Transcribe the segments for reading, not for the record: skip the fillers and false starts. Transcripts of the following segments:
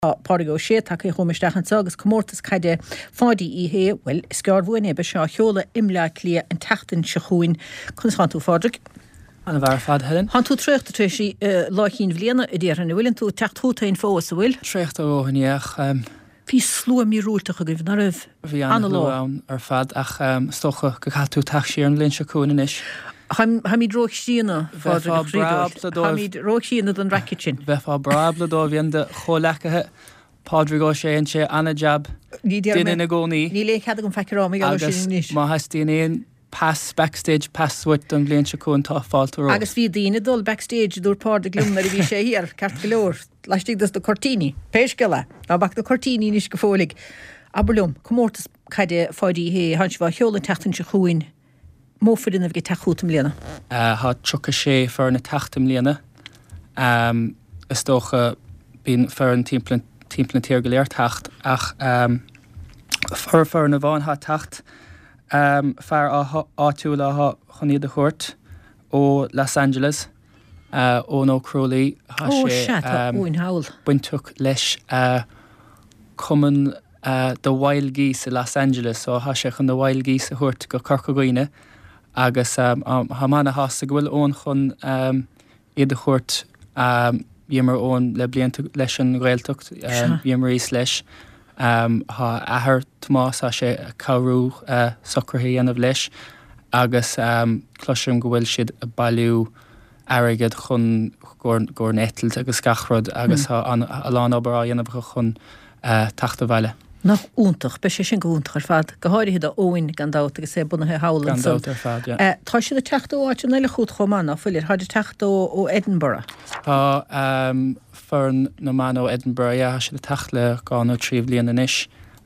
Páirigh Ó Sé take chumisteachchan agus comórtas caide fádaí hé well scearbhúin be seo cheola imleach lia an teachtain se chuin chun tú fádraigh. An bhar fad Helen. Han tú tréchtta tú sí láithín bbliana I dtíar an bhfuiln tú techtútain fós a bhfuil? Tréchtta óhaníach. Bhí slua mí rúlteach a goibh na raibh. Bhí an lán ar fad ach stocha go chatú taach sé an linn se cúna inis. Ha mí droch sína Ha mí droch sína an rakitin. Bheitá brabla dó bhíon de cholecathe Pádraigh Ó Sé an sé anna jab duine na gcónaí. Ní le chead an feicrámí agus má hastíon éon pass backstage passwit an bblion se cún tá fáilú. Agus bhí daine dul backstage dúr Pádraigh Glumna bhí sé hir ceart go leor leistigh das do cortíní. Péiscile á bach do cortíní níos go fólaigh. Aberlum, comórtas caide fáidí hé hans bh cheola teachtain se chuin. Mófudin bhí teachútam líana. Tá tucha sé fear na teachtam líana. Is tócha bín fear an timpplain tíir go léir teacht ach fear na bháin há teacht fear áitiúla chuníad a chuirt ó Los Angeles ó nó Crowley buintach leis cuman do Wild Geese in Los Angeles ó há sé chun do Wild Geese a chuirt go Corcaghoine agus ha mána hása go bhfuil ón chun iad a chuirt dhémar ón le blianta leis an Ghaeltacht dhémar íos leis há ahar Tomás a sé cabhrú socrthaí anamh leis agus cloisiom go bhfuil siad a bailú airgid chun gur netalt agus gachrod agus lán obair dhéanamh chun tachta bhaile. Nach úntach, be sé sin gúntach ar fad, go háirithe a óin gandát agus sé bunathe hálan. Gandát ar fad, ja. Tá siad a teachta ó áit an eile chuút chomán á fuilir, háidir teachta ó Edinburgh? Tá fearn na man ó Edinburgh, ja, siad a teach le gán ó tríomh bliana inis.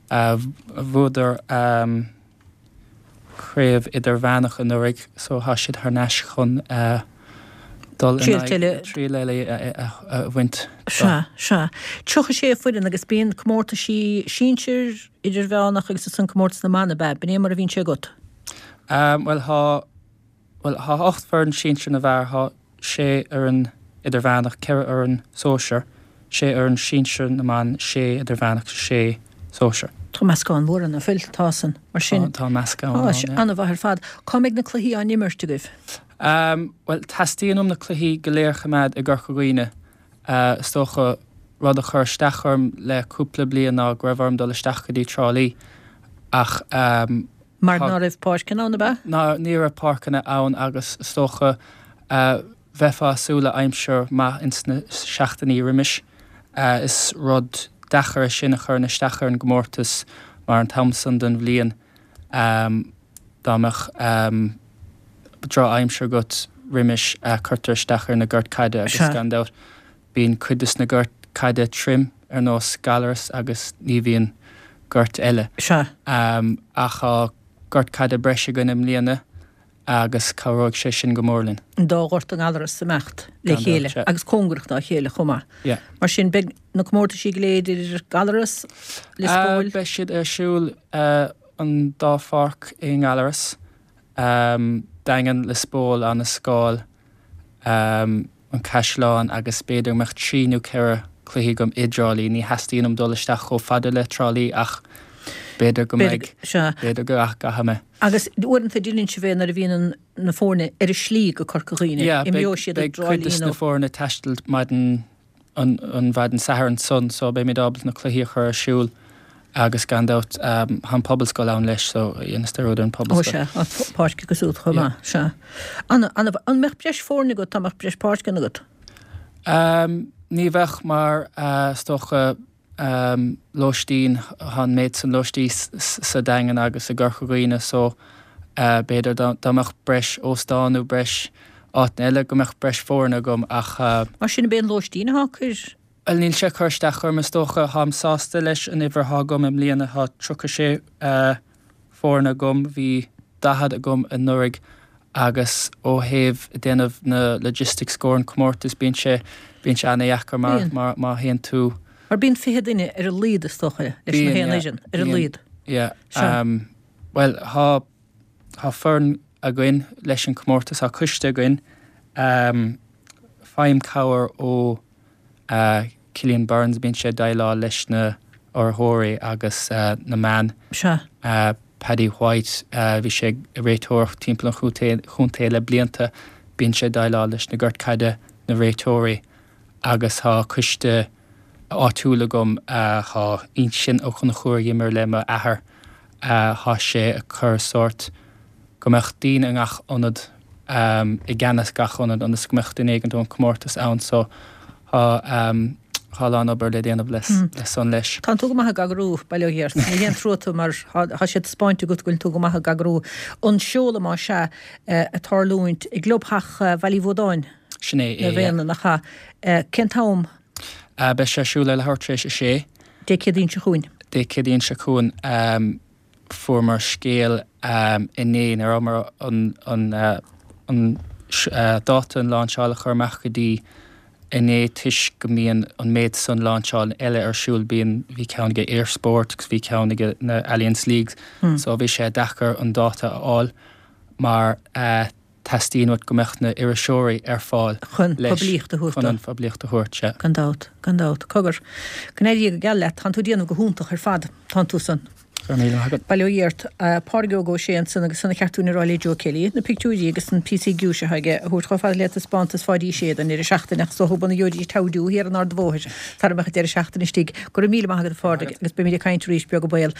Bhúdar chréibh idir bhenach an uirigh, so há siad th neis chun dul trí leile a bhaint. Se. Tucha sé fuirin agus bíon comórta sí sínsir idir bheánach agus san comórtas na manna be, bin émar a bhín sé gut? Well, há 8 fearn sínsir na bhar, há sé ar an idir bhenach ceir ar an sóisiir, sé ar an sínsir na man sé idir bhenach sé sóisiir. Tá meascán mhór an a fil tásan mar sin. Tá meascán. Anna bhar fad. Comig na cluichí an nimmirte goibh? Well, tastíonm na cluichí go léir chumad i Corcaghoine. Stocha rud a chur stacharm le cúpla bliana ná greibharm dul isteachchadí trálí ach mar ná raibh páircin anna ba? Ná ní raibh páircinna ann agus stocha bheitfá súla aimseir maith in sna seachtaí rimis is rud dachar a sin a chur na stachar an gomórtas mar an Thomson den bblion dámach drá aimseir got rimis chuirtar stachar na gurt caide agus gandát. Bín cuidas na gurt caide trim ar nós Galaras agus ní bhíon gurt eile. Ach á gurt caide breise gan im líana agus cabhróg sé sin go mórlinn. Dá gurt an Galaras sa mecht le chéile agus cóngracht á chéile chumá. Mar sin be na comórta sí léidir Galaras le spóil? Be siad ar siúil an dá farc in Galaras dagan le spóil an na scáil an Caisleán agus beidir meach tríú ceire cluichí gom idralí ní heastíonm dulaisteach ó fada le trálí ach beidir go méid beidir go ach go haime. Agus uanta dílinn se bhéin ar a bhíon na fórne ar a slí go Corcaghoine. Be cuidas na fórne teistelt maid an bhaid an sahar an son, so be mid ábal na cluichí chur siúil agus gandát han pobalscoil ann leis, so dhéanastar an pobalscoil. Ó se, páirce go súd chumá, se. Anna, an meach breis fórne go, tá meach breis páirce na go? Ní bheith mar stocha lóistín han méid san lóistí sa dagan agus a Corcaghoine, so beidir dámach breis óstánú breis áit eile go meach breis fórne gom ach... Mar sin ben lóistín hácur? Well, níl sé chuirsteach chur stocha ham sásta leis an ibhar há gom im líana há trucha sé fórna gom hí dahad a gom an nurig agus ó héamh déanamh na logistics scór an comórtas bín sé anna dheachar mar héan tú. Mar bín fihe duine ar a líad a stocha leis na héan éisin, ar a líad? Well, há fearn a gcuin leis an comórtas há cuiste a gcuin feim cabhar ó Cillian Burns bín sé dailá leis na orthirí agus na man. Se. Paddy White bhí sé réitóir timppla chuntéile blianta bín sé dailá leis na gcuircaide na réitóirí agus há cuiste áitiúla gom há on sin ó chun chuir mar le a ahar há sé a chur sort gombeach daoine ngachionad I gceannas gachionad an scumecht in éigen don cummórtas ann so há lá obair le déanamh leis san leis. Tá tú go maithe gagrú bailíohíir. Ní dhéon trúta mar há sé spáinte go goil tú go maithe gagrú. An seola má se a tarlúint I globthach bhailí bhódáin. Sinné é bhéanana nachcha. Cén tám? Be sé siúla le hartrééis sé. Dé cédín se chuin. Dé cédín se chuin formar scéal inéon ar amar an dáta an láinseála chuirmeach go dtí iné tuis go mííon an méid san láinseáil eile ar siúil bíon bhí ceannaige airsport, bhí ceannaige na Alliance Leagues, so bhí sé dechar an dáta aáil mar testíonhad go mecht na iriseoirí ar fáil chun fablíochta thuirta. Chun an fablíochta thuirte. Gandát, cogur. Gnéirí go geile, tá tú díanamh go húntaach ar fad, tá tú san. Bailíoíart págó go sé san agus sanna ceartúna ráilí Jo Kelly na picúí agus an PC gúise haige thuair choá le a spántas fáidí séad an ar seachtainach so banna dúí taú hir an ardmhóir tar mecha ar seachtain istí go mí maigad fáda agus be mí caiint ríéis beag go bail